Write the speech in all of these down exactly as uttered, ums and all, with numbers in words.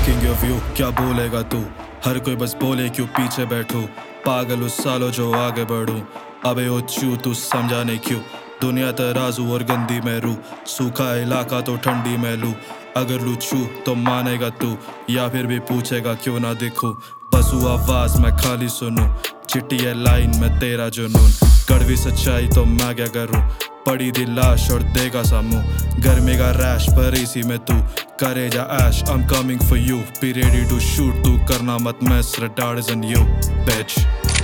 Blocking your view, क्या बोलेगा तू? हर कोई बस बोले क्यों पीछे बैठूं, पागल उस सालों जो आगे बढ़ूं। अबे ओ चू तू समझा नहीं क्यों, दुनिया तराजू और गंदी मैं रू, सूखा इलाका तो ठंडी मैं लू। अगर लू छू तो मानेगा तू, या फिर भी पूछेगा क्यों ना दिखूं। बसू आवाज मैं खाली सुनूं, चिट्टी है लाइन में तेरा जुनून। कड़वी सच्चाई तो मैं क्या करूं, पड़ी दी लाश और देगा सामू। गर्मी का रैश पर इसी में तू करे जा ऐश। I'm coming for you, be ready to shoot। तू करना मत mess, retard is in you, bitch।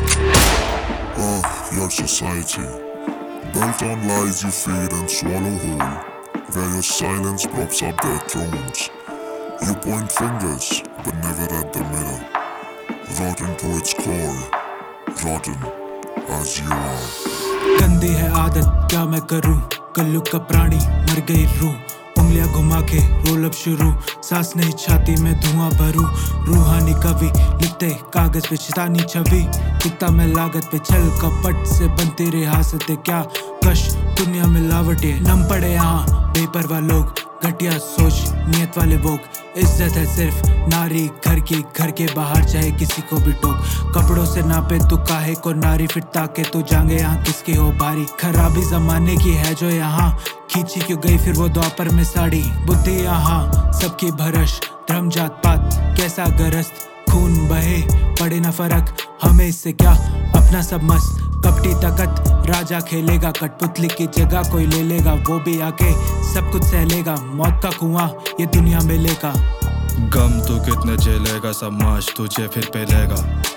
Ah, your society built on lies you feed and swallow whole, where your silence props up their thrones. You point fingers, but never at the mirror, rotten to its core, rotten as you are। गंदी है आदत क्या मैं करूं, कल्लू का प्राणी मर गई रूह। उंगलियां घुमा के रोल अप शुरू, सांस नहीं छाती में धुआं भरूं। रूहानी कवि लिखते कागज पे शैतानी छवि, दिखता मैं लागत पे छल कपट से बनती रियासतें। क्या कश दुनिया मिलावटें, नम पड़े यहाँ बेपरवाह लोग, घटिया सोच नियत वाले लोग। इज्जत है सिर्फ नारी घर की, घर के बाहर चाहे किसी को भी टोक। कपड़ों से नापे तू काहे को नारी, फिर ताके तू जांगे यहाँ किसकी हो भारी। खराबी जमाने की है जो यहाँ खींची क्यों गई फिर वो द्वापर में साड़ी। बुद्धि यहाँ सबकी भरश, धर्म जात पात कैसा गरस्त, खून बहे पड़े ना फर्क हमें इससे क्या। अपना सब मस्त कपटी ताकत, राजा खेलेगा कठपुतली की जगह कोई ले लेगा। वो भी आके सब कुछ सह लेगा, मौत का कुआं ये दुनिया में लेगा। गम तू कितने झेलेगा, समाज तुझे फिर पेलेगा।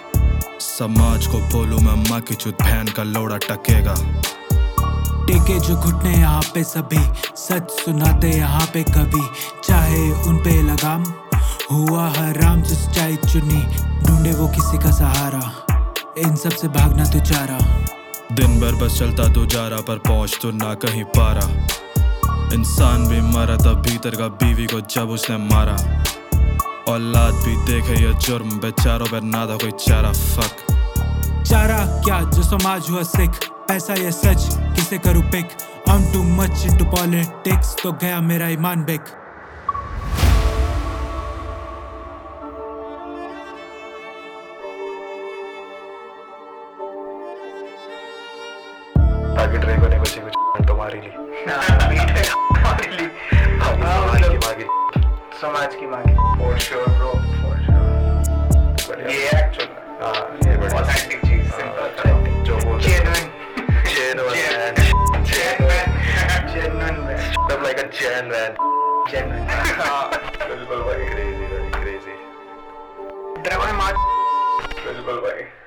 समाज को बोलूं मैं माँ की चुत, बहन का लोड़ा टकेगा। टेके जो घुटने यहाँ पे सभी, सच सुनाते यहाँ पे कभी, चाहे उन पे लगाम हुआ हराम। जो सच्चाई चुनी ढूंढे वो किसी का सहारा, इन सब से भागना तू चाह रहा। दिन भर बस चलता तू जा रहा, पर पहुंच तो ना कहीं पारा। इंसान भी मरा तब भीतर का बीवी को जब उसने मारा। औलाद भी देखे ये जुर्म, बेचारों पर ना था कोई चारा। फक चारा क्या जो समाज हुआ सिख, पैसा ये सच किसे करूँ pick. I'm too much into politics, तो गया मेरा ईमान बिक। ताकि ड्रेगो ने बच्चे कुछ तुम्हारी ली समाज की मांगी for sure bro, for sure. ये एक्चुअल हाँ ये बड़ी ऑथेंटिक चीज, सिंपल जो बोल जेन्युइन जेन्युइन जेन्युइन सब लाइक अ जेन्युइन जेन्युइन। बिल्कुल भाई, क्रेजी भाई क्रेजी। ड्रेगो ने मार बिल्कुल भाई।